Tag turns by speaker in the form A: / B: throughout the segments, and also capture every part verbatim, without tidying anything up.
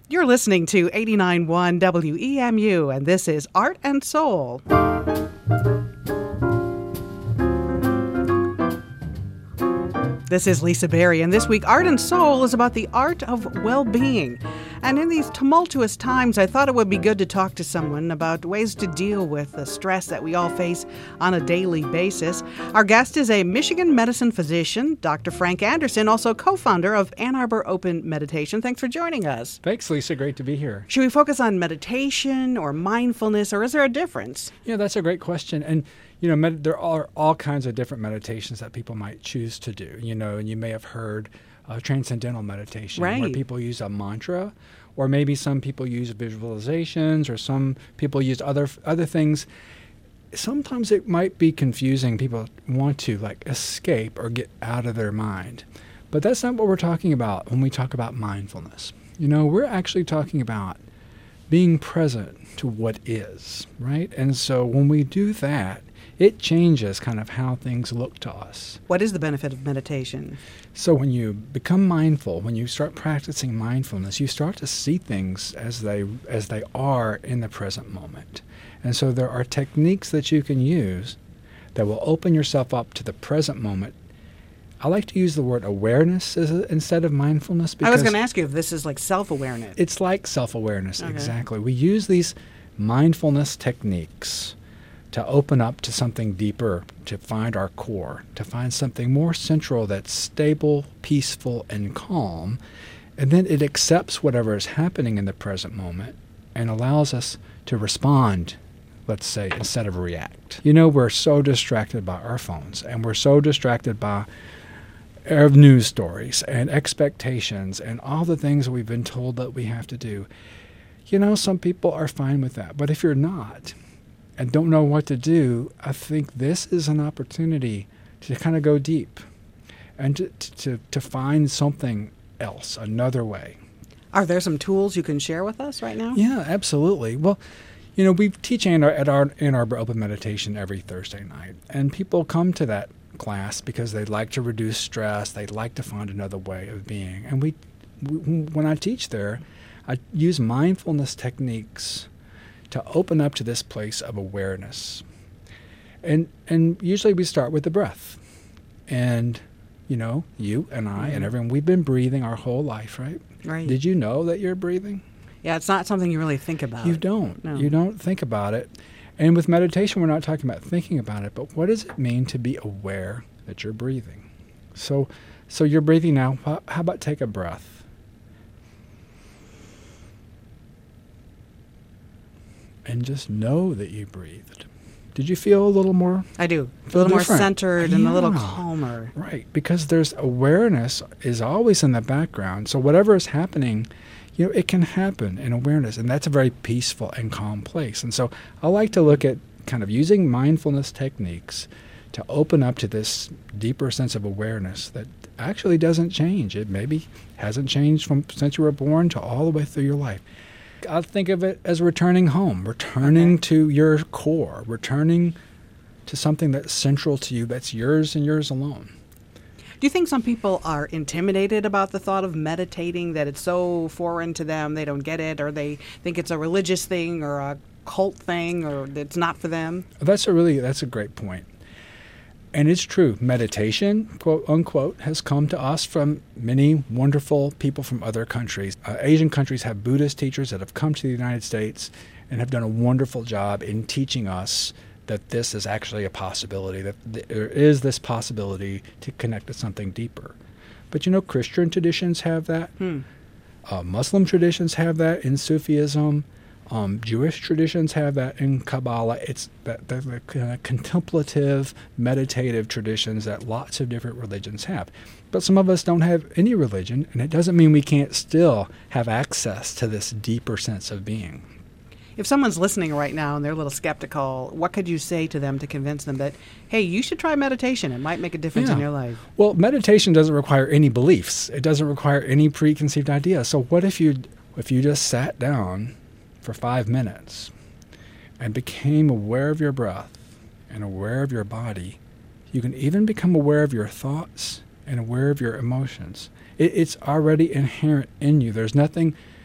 A: You're listening to eighty-nine point one W E M U, and this is Art and Soul. This is Lisa Berry, and this week Art and Soul is about the art of well-being. And in these tumultuous times, I thought it would be good to talk to someone about ways to deal with the stress that we all face on a daily basis. Our guest is a Michigan medicine physician, Doctor Frank Anderson, also co-founder of Ann Arbor Open Meditation. Thanks for joining us.
B: Thanks, Lisa. Great to be here.
A: Should we focus on meditation or mindfulness, or is there a difference?
B: Yeah, that's a great question. And You know, med- there are all kinds of different meditations that people might choose to do. You know, and you may have heard of transcendental meditation,
A: right,
B: where people use a mantra, or maybe some people use visualizations, or some people use other other things. Sometimes it might be confusing. People want to like escape or get out of their mind, but that's not what we're talking about when we talk about mindfulness. You know, we're actually talking about being present to what is, right? And so when we do that, it changes kind of how things look to us.
A: What is the benefit of meditation?
B: So when you become mindful, when you start practicing mindfulness, you start to see things as they as they are in the present moment. And so there are techniques that you can use that will open yourself up to the present moment. I like to use the word awareness as a, instead of mindfulness. Because
A: I was going to ask you if this is like self-awareness.
B: It's like self-awareness,
A: okay.
B: Exactly. We use these mindfulness techniques to open up to something deeper, to find our core, to find something more central that's stable, peaceful, and calm. And then it accepts whatever is happening in the present moment and allows us to respond, let's say, instead of react. You know, we're so distracted by our phones, and we're so distracted by our news stories and expectations and all the things we've been told that we have to do. You know, some people are fine with that. But if you're not, and don't know what to do, I think this is an opportunity to kind of go deep and to, to, to find something else, another way.
A: Are there some tools you can share with us right now?
B: Yeah, absolutely. Well, you know, we teach Ann Arbor, at our Ann Arbor Open Meditation every Thursday night, and people come to that class because they like to reduce stress, they like to find another way of being. And we, we when I teach there, I use mindfulness techniques to open up to this place of awareness. And and usually we start with the breath. And, you know, you and I mm-hmm. and everyone, we've been breathing our whole life, right?
A: Right.
B: Did you know that you're breathing?
A: Yeah, it's not something you really think about.
B: You don't.
A: No.
B: You don't think about it. And with meditation, we're not talking about thinking about it, but what does it mean to be aware that you're breathing? So, so you're breathing now. How about take a breath? And just know that you breathed. Did you feel a little more?
A: I do. A
B: Feel
A: little
B: different?
A: more centered
B: Yeah.
A: and a little calmer.
B: Right, because there's awareness is always in the background. So whatever is happening, you know, it can happen in awareness, and that's a very peaceful and calm place. And so I like to look at kind of using mindfulness techniques to open up to this deeper sense of awareness that actually doesn't change. It maybe hasn't changed from since you were born to all the way through your life. I think of it as returning home, returning
A: okay.
B: to your core, returning to something that's central to you, that's yours and yours alone.
A: Do you think some people are intimidated about the thought of meditating, that it's so foreign to them, they don't get it, or they think it's a religious thing or a cult thing, or it's not for them?
B: That's a really, that's a great point. And it's true. Meditation, quote unquote, has come to us from many wonderful people from other countries. Uh, Asian countries have Buddhist teachers that have come to the United States and have done a wonderful job in teaching us that this is actually a possibility, that there is this possibility to connect to something deeper. But you know, Christian traditions have that.
A: Hmm.
B: Uh, Muslim traditions have that in Sufism. Um, Jewish traditions have that in Kabbalah. It's that the, the kind of contemplative, meditative traditions that lots of different religions have. But some of us don't have any religion, and it doesn't mean we can't still have access to this deeper sense of being.
A: If someone's listening right now and they're a little skeptical, what could you say to them to convince them that, hey, you should try meditation. It might make a difference
B: yeah.
A: in your life.
B: Well, meditation doesn't require any beliefs. It doesn't require any preconceived ideas. So what if you if you just sat down for five minutes and became aware of your breath and aware of your body? You can even become aware of your thoughts and aware of your emotions. It, it's already inherent in you. There's nothing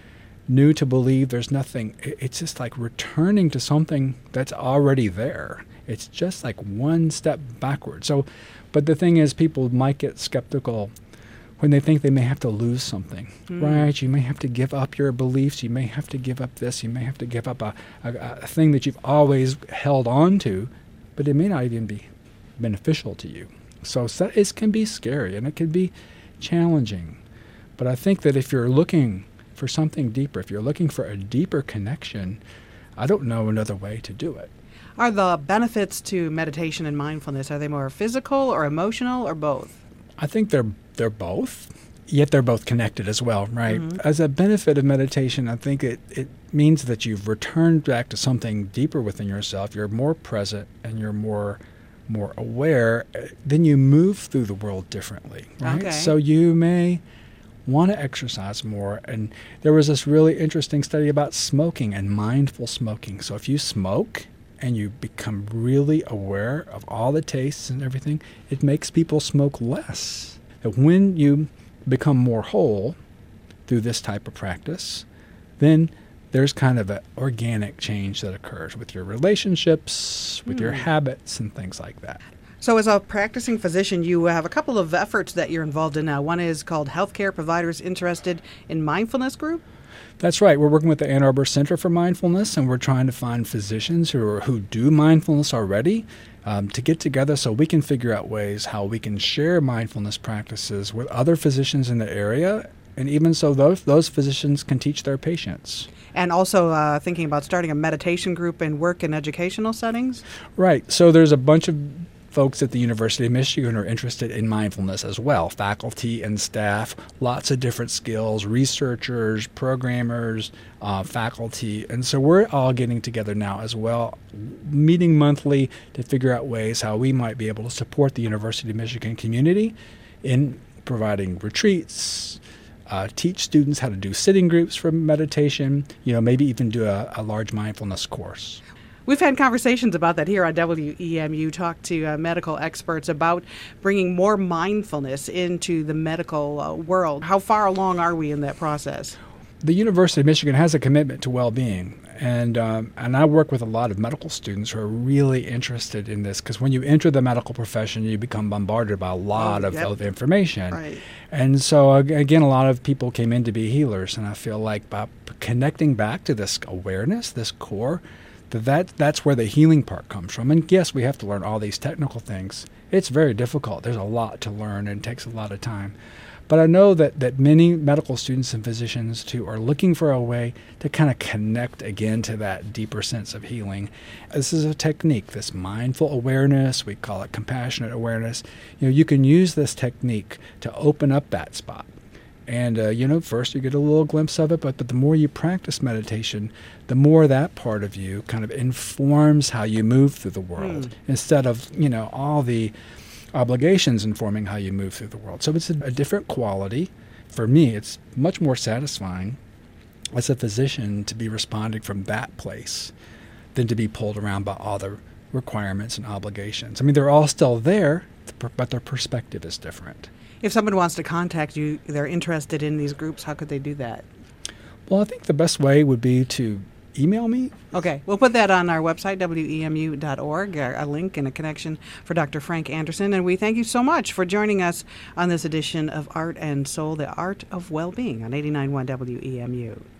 B: new to believe. There's nothing. It's just like returning to something that's already there. It's just like one step backward. So, but the thing is, people might get skeptical when they think they may have to lose something, mm. right? You may have to give up your beliefs. You may have to give up this. You may have to give up a, a, a thing that you've always held on to, but it may not even be beneficial to you. So it can be scary and it can be challenging. But I think that if you're looking for something deeper, if you're looking for a deeper connection, I don't know another way to do it.
A: Are the benefits to meditation and mindfulness, are they more physical or emotional or both?
B: I think they're they're both, yet they're both connected as well, right? Mm-hmm. As a benefit of meditation, I think it, it means that you've returned back to something deeper within yourself. You're more present and you're more more aware. Then you move through the world differently, right?
A: Okay.
B: So you may want to exercise more. And there was this really interesting study about smoking and mindful smoking. So if you smoke and you become really aware of all the tastes and everything, it makes people smoke less. That when you become more whole through this type of practice, then there's kind of an organic change that occurs with your relationships, with mm. your habits, and things like that.
A: So as a practicing physician, you have a couple of efforts that you're involved in now. One is called Healthcare Providers Interested in Mindfulness Group.
B: That's right. We're working with the Ann Arbor Center for Mindfulness, and we're trying to find physicians who are, who do mindfulness already um, to get together so we can figure out ways how we can share mindfulness practices with other physicians in the area, and even so those, those physicians can teach their patients.
A: And also uh, thinking about starting a meditation group in work and educational settings?
B: Right. So there's a bunch of folks at the University of Michigan are interested in mindfulness as well, faculty and staff, lots of different skills, researchers, programmers, uh, faculty. And so we're all getting together now as well, meeting monthly to figure out ways how we might be able to support the University of Michigan community in providing retreats, uh, teach students how to do sitting groups for meditation, you know, maybe even do a, a large mindfulness course.
A: We've had conversations about that here on W E M U, talked to uh, medical experts about bringing more mindfulness into the medical uh, world. How far along are we in that process?
B: The University of Michigan has a commitment to well-being, and um, and I work with a lot of medical students who are really interested in this, because when you enter the medical profession, you become bombarded by a lot oh, of,
A: yep.
B: of information.
A: Right.
B: And so, again, a lot of people came in to be healers, and I feel like by connecting back to this awareness, this core, That that's where the healing part comes from. And yes, we have to learn all these technical things. It's very difficult. There's a lot to learn and it takes a lot of time. But I know that, that many medical students and physicians too are looking for a way to kind of connect again to that deeper sense of healing. This is a technique, this mindful awareness, we call it compassionate awareness. You know, you can use this technique to open up that spot. And, uh, you know, first you get a little glimpse of it, but, but the more you practice meditation, the more that part of you kind of informs how you move through the world mm. instead of, you know, all the obligations informing how you move through the world. So it's a, a different quality. For me, it's much more satisfying as a physician to be responding from that place than to be pulled around by all the requirements and obligations. I mean, they're all still there, but their perspective is different.
A: If someone wants to contact you, they're interested in these groups, how could they do that?
B: Well, I think the best way would be to email me.
A: Okay. We'll put that on our website, W E M U dot org, a link and a connection for Doctor Frank Anderson. And we thank you so much for joining us on this edition of Art and Soul, the Art of Well-Being on eighty-nine point one W E M U.